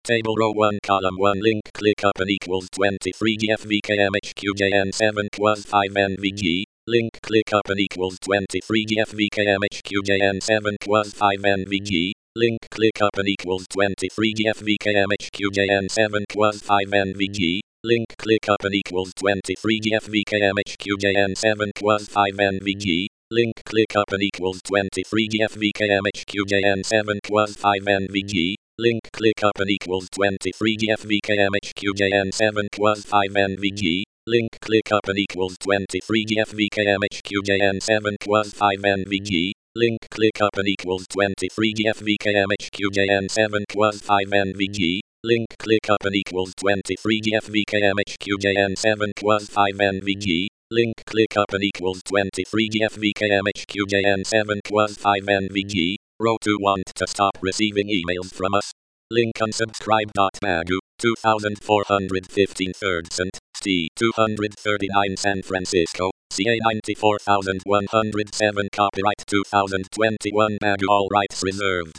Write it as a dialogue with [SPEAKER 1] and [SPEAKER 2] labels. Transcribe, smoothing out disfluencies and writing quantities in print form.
[SPEAKER 1] Table row 1 column 1 link click up and equals 23 GFVKMHQJN7 was 5 NVG. Link click up and equals 23 GFVKMHQJN7 was 5 NVG. Link click up and equals 23 GFVKMHQJN7 was 5 NVG. Link click up and equals 23 GFVKMHQJN7 was 5 NVG. Link click up and equals 23 GFVKMHQJN7 was 5 NVG. Link click up and equals 23 GFVKMHQJN7 was 5 NVG. Link click up and equals 23 GFVKMHQJN7 was 5 NVG. Link click up and equals 23 GFVKMHQJN7 was 5 NVG. Link click up and equals 23 GFVKMHQJN7 was 5 NVG. Link click up and equals 23 GFVKMHQJN7 was 5 NVG. Row 2 want to stop receiving emails from us? Link unsubscribe.magu, 2415 3rd St. St. 239 San Francisco, CA 94107 Copyright 2021 Magu all rights reserved.